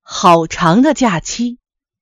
好长的假期。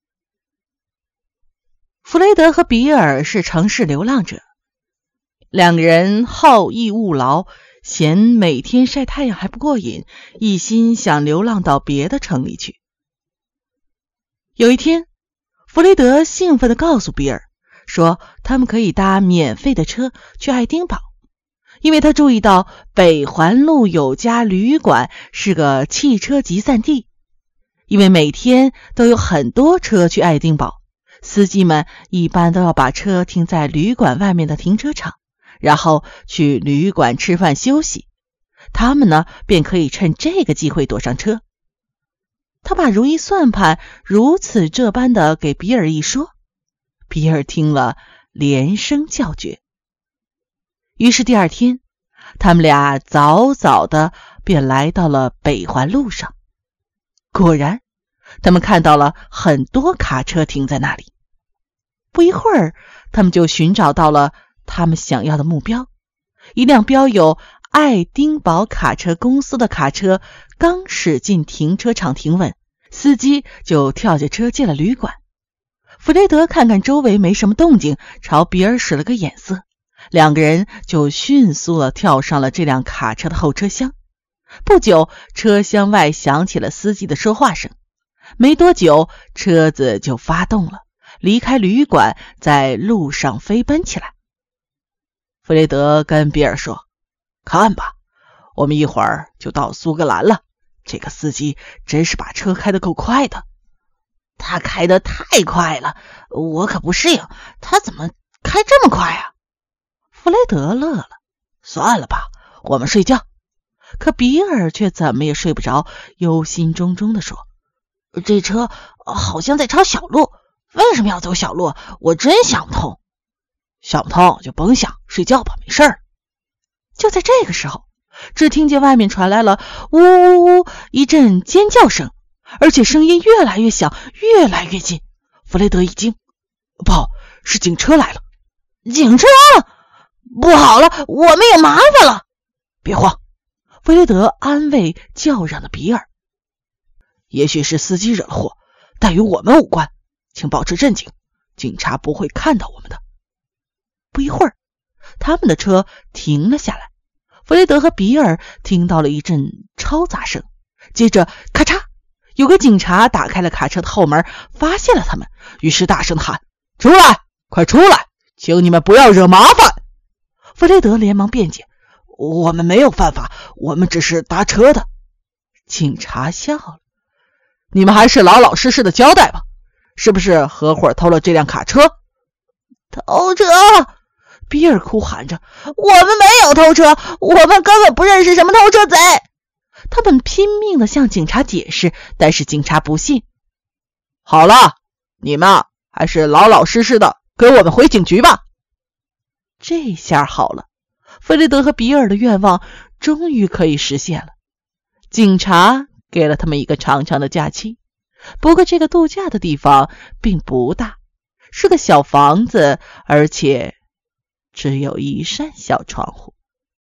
弗雷德和比尔是城市流浪者，两个人好逸恶劳，嫌每天晒太阳还不过瘾，一心想流浪到别的城里去。有一天，弗雷德兴奋地告诉比尔说，他们可以搭免费的车去爱丁堡，因为他注意到北环路有家旅馆是个汽车集散地，因为每天都有很多车去爱丁堡，司机们一般都要把车停在旅馆外面的停车场，然后去旅馆吃饭休息，他们呢便可以趁这个机会躲上车。他把如意算盘如此这般的给比尔一说，比尔听了连声叫绝。于是第二天，他们俩早早的便来到了北环路上。果然，他们看到了很多卡车停在那里。不一会儿，他们就寻找到了他们想要的目标。一辆标有爱丁堡卡车公司的卡车刚驶进停车场停稳，司机就跳下车进了旅馆。弗雷德看看周围没什么动静，朝比尔使了个眼色，两个人就迅速地跳上了这辆卡车的后车厢。不久，车厢外响起了司机的说话声，没多久，车子就发动了，离开旅馆，在路上飞奔起来。弗雷德跟比尔说，看吧，我们一会儿就到苏格兰了，这个司机真是把车开得够快的。他开得太快了，我可不适应，他怎么开这么快啊？弗雷德乐了，算了吧，我们睡觉。可比尔却怎么也睡不着，忧心忡忡地说，这车好像在抄小路，为什么要走小路？我真想不通。想不通就甭想，睡觉吧，没事儿。就在这个时候，只听见外面传来了呜呜呜一阵尖叫声，而且声音越来越响，越来越近。弗雷德一惊，不，是警车来了！警车！不好了，我们有麻烦了！别慌，弗雷德安慰叫嚷的比尔，也许是司机惹了祸，但与我们无关，请保持镇静，警察不会看到我们的。不一会儿，他们的车停了下来，弗雷德和比尔听到了一阵嘈杂声，接着咔嚓，有个警察打开了卡车的后门，发现了他们，于是大声地喊，出来，快出来，请你们不要惹麻烦。弗雷德连忙辩解，我们没有犯法，我们只是搭车的。警察笑了，你们还是老老实实的交代吧，是不是合伙偷了这辆卡车？偷车！比尔哭喊着，我们没有偷车，我们根本不认识什么偷车贼。他们拼命地向警察解释，但是警察不信。好了，你们还是老老实实的跟我们回警局吧。这下好了，弗雷德和比尔的愿望终于可以实现了。警察给了他们一个长长的假期，不过这个度假的地方并不大，是个小房子，而且只有一扇小窗户。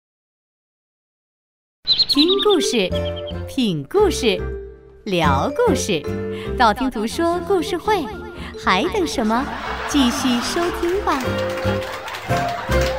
听故事，品故事，聊故事，道听途说故事会，还等什么？继续收听吧。